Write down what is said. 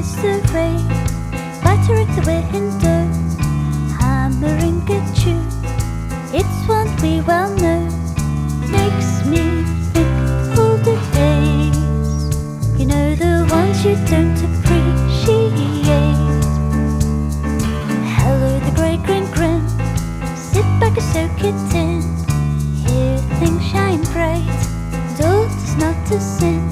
against the rain, battering the window, hammering a tune. It's one we well know, makes me think of all the days, you know, the ones you don't appreciate. Hello, the grey green grin, sit back and soak it in. Here things shine bright, and all is not a sin.